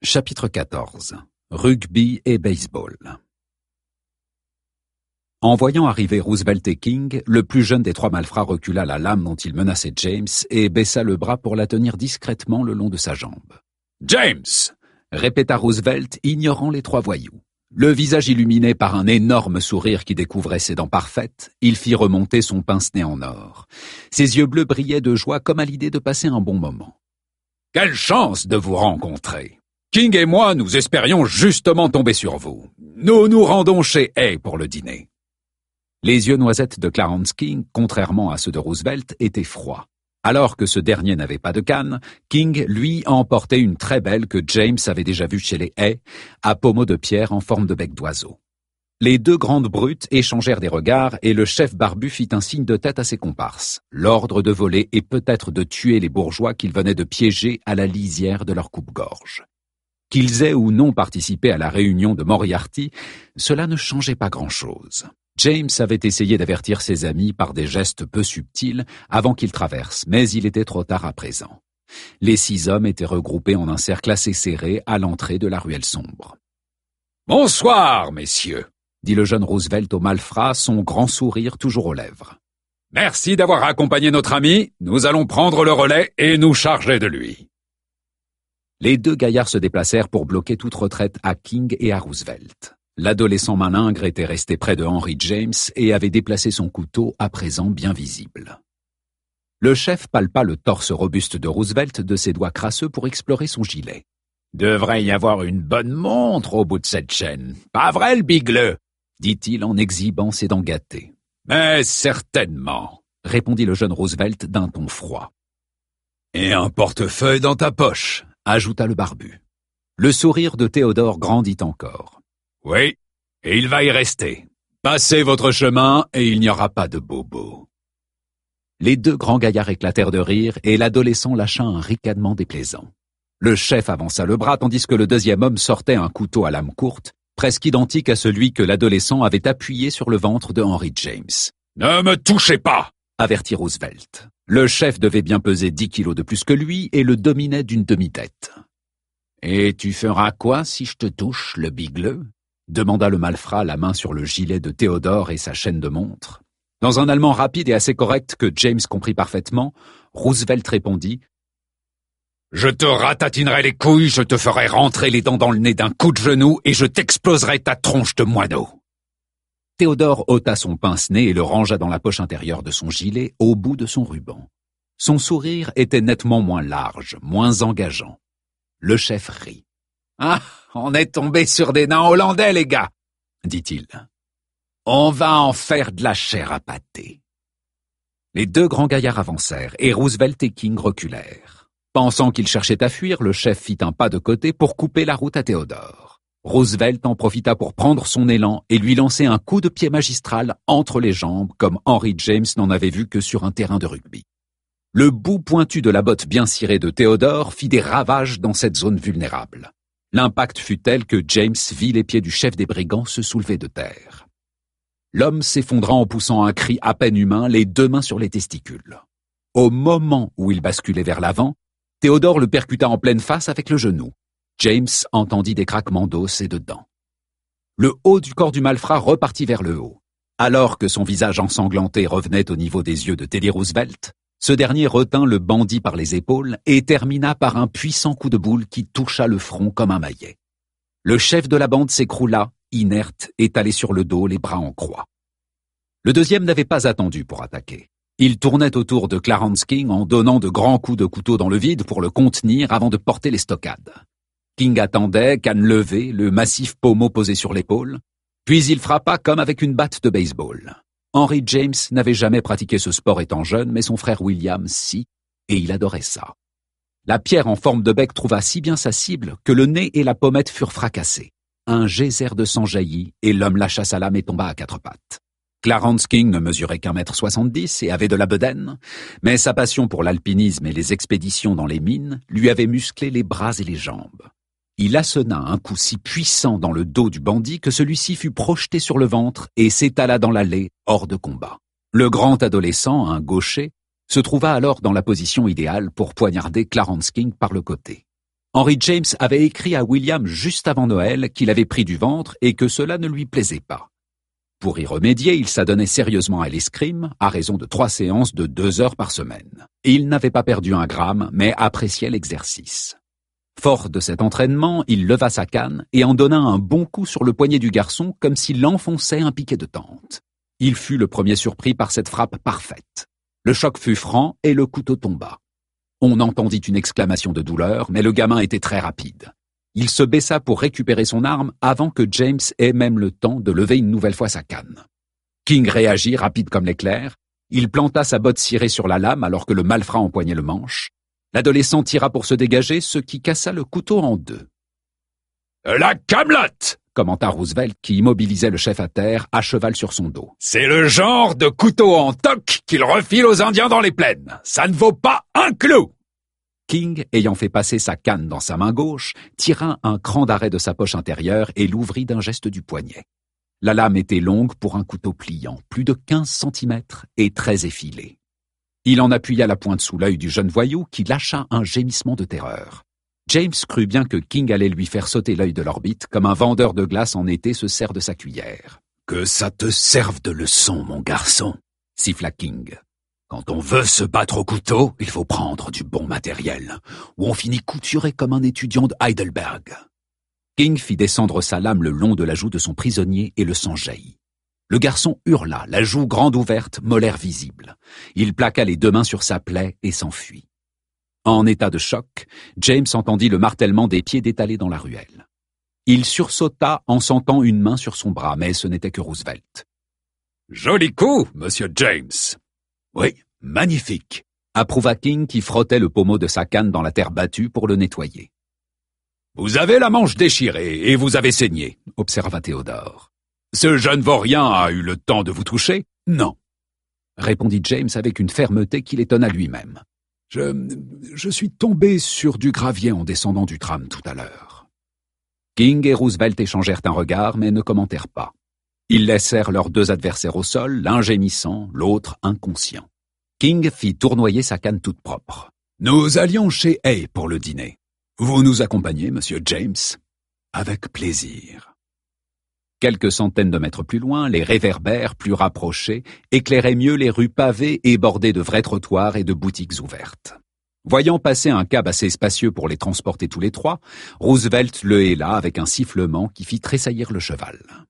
Chapitre 14. Rugby et baseball. En voyant arriver Roosevelt et King, le plus jeune des trois malfrats recula la lame dont il menaçait James et baissa le bras pour la tenir discrètement le long de sa jambe. « James !» répéta Roosevelt, ignorant les trois voyous. Le visage illuminé par un énorme sourire qui découvrait ses dents parfaites, il fit remonter son pince-nez en or. Ses yeux bleus brillaient de joie comme à l'idée de passer un bon moment. « Quelle chance de vous rencontrer ! King et moi, nous espérions justement tomber sur vous. Nous nous rendons chez Hay pour le dîner. » Les yeux noisettes de Clarence King, contrairement à ceux de Roosevelt, étaient froids. Alors que ce dernier n'avait pas de canne, King, lui, emportait une très belle que James avait déjà vue chez les Hay, à pommeau de pierre en forme de bec d'oiseau. Les deux grandes brutes échangèrent des regards et le chef barbu fit un signe de tête à ses comparses, l'ordre de voler et peut-être de tuer les bourgeois qu'il venait de piéger à la lisière de leur coupe-gorge. Qu'ils aient ou non participé à la réunion de Moriarty, cela ne changeait pas grand-chose. James avait essayé d'avertir ses amis par des gestes peu subtils avant qu'ils traversent, mais il était trop tard à présent. Les 6 hommes étaient regroupés en un cercle assez serré à l'entrée de la ruelle sombre. « Bonsoir, messieurs !» dit le jeune Roosevelt au malfrat, son grand sourire toujours aux lèvres. « Merci d'avoir accompagné notre ami, nous allons prendre le relais et nous charger de lui. » Les deux gaillards se déplacèrent pour bloquer toute retraite à King et à Roosevelt. L'adolescent malingre était resté près de Henry James et avait déplacé son couteau, à présent bien visible. Le chef palpa le torse robuste de Roosevelt de ses doigts crasseux pour explorer son gilet. « Devrait y avoir une bonne montre au bout de cette chaîne. Pas vrai, le bigleux ?» dit-il en exhibant ses dents gâtées. « Mais certainement, » répondit le jeune Roosevelt d'un ton froid. « Et un portefeuille dans ta poche ?» ajouta le barbu. Le sourire de Théodore grandit encore. « Oui, et il va y rester. Passez votre chemin et il n'y aura pas de bobo. » Les deux grands gaillards éclatèrent de rire et l'adolescent lâcha un ricanement déplaisant. Le chef avança le bras tandis que le deuxième homme sortait un couteau à lame courte, presque identique à celui que l'adolescent avait appuyé sur le ventre de Henry James. « Ne me touchez pas !» avertit Roosevelt. Le chef devait bien peser 10 kilos de plus que lui et le dominait d'une demi-tête. « Et tu feras quoi si je te touche, le bigleux ?» demanda le malfrat, la main sur le gilet de Théodore et sa chaîne de montre. Dans un allemand rapide et assez correct que James comprit parfaitement, Roosevelt répondit « Je te ratatinerai les couilles, je te ferai rentrer les dents dans le nez d'un coup de genou et je t'exploserai ta tronche de moineau. » Théodore ôta son pince-nez et le rangea dans la poche intérieure de son gilet au bout de son ruban. Son sourire était nettement moins large, moins engageant. Le chef rit. « Ah, on est tombé sur des nains hollandais, les gars !» dit-il. « On va en faire de la chair à pâté. » Les deux grands gaillards avancèrent et Roosevelt et King reculèrent. Pensant qu'il cherchait à fuir, le chef fit un pas de côté pour couper la route à Théodore. Roosevelt en profita pour prendre son élan et lui lancer un coup de pied magistral entre les jambes comme Henry James n'en avait vu que sur un terrain de rugby. Le bout pointu de la botte bien cirée de Théodore fit des ravages dans cette zone vulnérable. L'impact fut tel que James vit les pieds du chef des brigands se soulever de terre. L'homme s'effondra en poussant un cri à peine humain, les deux mains sur les testicules. Au moment où il basculait vers l'avant, Théodore le percuta en pleine face avec le genou. James entendit des craquements d'os et de dents. Le haut du corps du malfrat repartit vers le haut. Alors que son visage ensanglanté revenait au niveau des yeux de Teddy Roosevelt, ce dernier retint le bandit par les épaules et termina par un puissant coup de boule qui toucha le front comme un maillet. Le chef de la bande s'écroula, inerte, étalé sur le dos, les bras en croix. Le deuxième n'avait pas attendu pour attaquer. Il tournait autour de Clarence King en donnant de grands coups de couteau dans le vide pour le contenir avant de porter les stockades. King attendait, canne levée, le massif pommeau posé sur l'épaule, puis il frappa comme avec une batte de baseball. Henry James n'avait jamais pratiqué ce sport étant jeune, mais son frère William si, et il adorait ça. La pierre en forme de bec trouva si bien sa cible que le nez et la pommette furent fracassés. Un geyser de sang jaillit et l'homme lâcha sa lame et tomba à 4 pattes. Clarence King ne mesurait qu'1,70 m et avait de la bedaine, mais sa passion pour l'alpinisme et les expéditions dans les mines lui avait musclé les bras et les jambes. Il assena un coup si puissant dans le dos du bandit que celui-ci fut projeté sur le ventre et s'étala dans l'allée, hors de combat. Le grand adolescent, un gaucher, se trouva alors dans la position idéale pour poignarder Clarence King par le côté. Henry James avait écrit à William juste avant Noël qu'il avait pris du ventre et que cela ne lui plaisait pas. Pour y remédier, il s'adonnait sérieusement à l'escrime, à raison de 3 séances de 2 heures par semaine. Il n'avait pas perdu un gramme, mais appréciait l'exercice. Fort de cet entraînement, il leva sa canne et en donna un bon coup sur le poignet du garçon comme s'il enfonçait un piquet de tente. Il fut le premier surpris par cette frappe parfaite. Le choc fut franc et le couteau tomba. On entendit une exclamation de douleur, mais le gamin était très rapide. Il se baissa pour récupérer son arme avant que James ait même le temps de lever une nouvelle fois sa canne. King réagit rapide comme l'éclair. Il planta sa botte cirée sur la lame alors que le malfrat empoignait le manche. L'adolescent tira pour se dégager, ce qui cassa le couteau en 2. « La camelote !» commenta Roosevelt qui immobilisait le chef à terre, à cheval sur son dos. « C'est le genre de couteau en toc qu'il refile aux Indiens dans les plaines. Ça ne vaut pas un clou !» King, ayant fait passer sa canne dans sa main gauche, tira un cran d'arrêt de sa poche intérieure et l'ouvrit d'un geste du poignet. La lame était longue pour un couteau pliant, plus de 15 centimètres et très effilée. Il en appuya la pointe sous l'œil du jeune voyou qui lâcha un gémissement de terreur. James crut bien que King allait lui faire sauter l'œil de l'orbite comme un vendeur de glace en été se sert de sa cuillère. « Que ça te serve de leçon, mon garçon !» siffla King. « Quand on veut se battre au couteau, il faut prendre du bon matériel, ou on finit couturé comme un étudiant de Heidelberg. » King fit descendre sa lame le long de la joue de son prisonnier et le sang jaillit. Le garçon hurla, la joue grande ouverte, molaire visible. Il plaqua les 2 mains sur sa plaie et s'enfuit. En état de choc, James entendit le martèlement des pieds d'étalés dans la ruelle. Il sursauta en sentant une main sur son bras, mais ce n'était que Roosevelt. « Joli coup, monsieur James !»« Oui, magnifique !» approuva King qui frottait le pommeau de sa canne dans la terre battue pour le nettoyer. « Vous avez la manche déchirée et vous avez saigné », observa Théodore. « Ce jeune vaurien a eu le temps de vous toucher ? Non, » répondit James avec une fermeté qui l'étonna lui-même. « Je suis tombé sur du gravier en descendant du tram tout à l'heure. » King et Roosevelt échangèrent un regard mais ne commentèrent pas. Ils laissèrent leurs 2 adversaires au sol, l'un gémissant, l'autre inconscient. King fit tournoyer sa canne toute propre. « Nous allions chez Hay pour le dîner. Vous nous accompagnez, monsieur James ? » « Avec plaisir. » Quelques centaines de mètres plus loin, les réverbères, plus rapprochés, éclairaient mieux les rues pavées et bordées de vrais trottoirs et de boutiques ouvertes. Voyant passer un cab assez spacieux pour les transporter tous les 3, Roosevelt le héla avec un sifflement qui fit tressaillir le cheval.